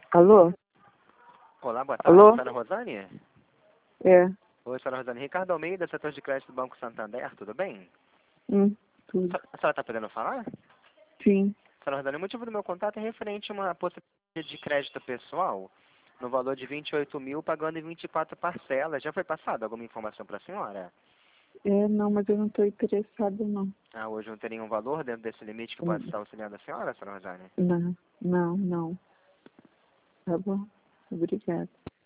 Alô? Olá, boa tarde, Alô? senhora Rosane? É. Oi, senhora Rosane. Ricardo Almeida, setor de crédito do Banco Santander, tudo bem? Tudo. A senhora está podendo falar? Sim. Senhora Rosane, o motivo do meu contato é referente a uma possibilidade de crédito pessoal no valor de 28 mil, pagando em 24 parcelas. Já foi passada alguma informação para a senhora? Não, mas eu não estou interessada, não. Ah, hoje não tem nenhum valor dentro desse limite que pode Hum, estar auxiliando a senhora, senhora Rosane? Não, não, não. Tá bom? Obrigada.